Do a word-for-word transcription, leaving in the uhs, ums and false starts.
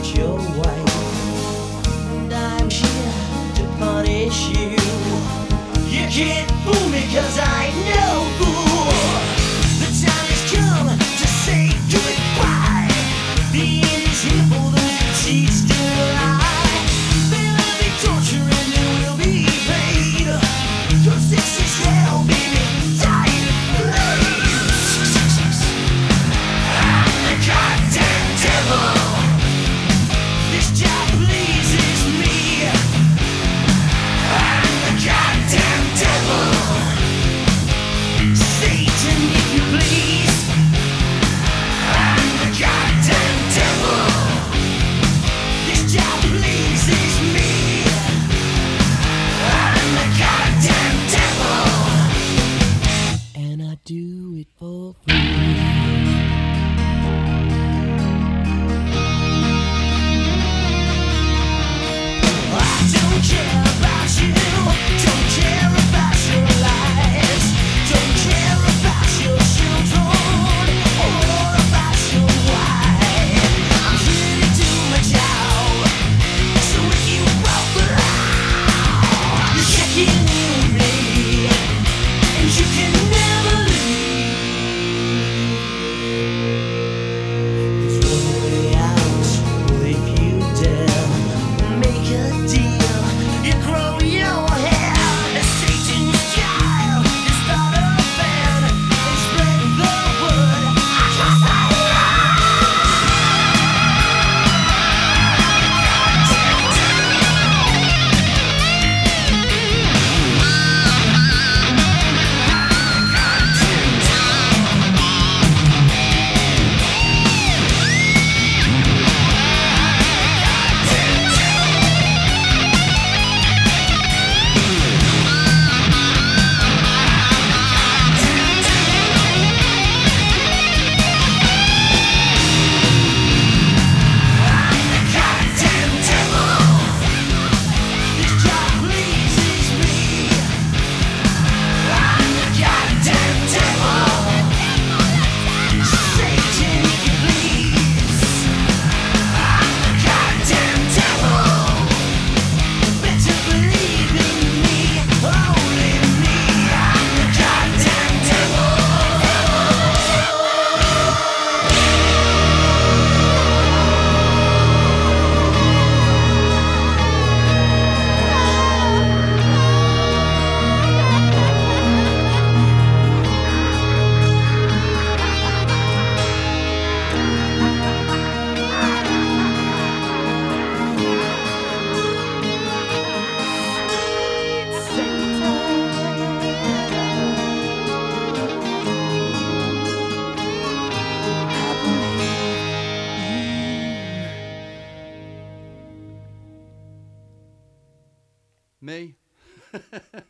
your wife, and I'm here to punish you. You can't fool me 'cause I know fool. The time has come to say goodbye. The end is here for those who cheat still lie. There'll be torture and there will be pain. 'Cause this is hell, baby. Die in flames. I'm the goddamn devil. This job pleases me. I'm the goddamn devil. Satan, if you please. I'm the goddamn devil. This job pleases me. I'm the goddamn devil. And I do it for free. I don't care about you, don't care about your lies, don't care about your children or about your wife. I'm here to do my job, so if you broke the law, you're checking in with me, and you can never leave. There's one way out, well if you dare make a deal, you grow your hair as Satan's child. You start a band and spread the word. I trust the goddamn devil. This job pleases me. I'm the goddamn devil. Satan, if you please. I'm the goddamn devil. Better believe in me, only me. I'm the goddamn devil. Me?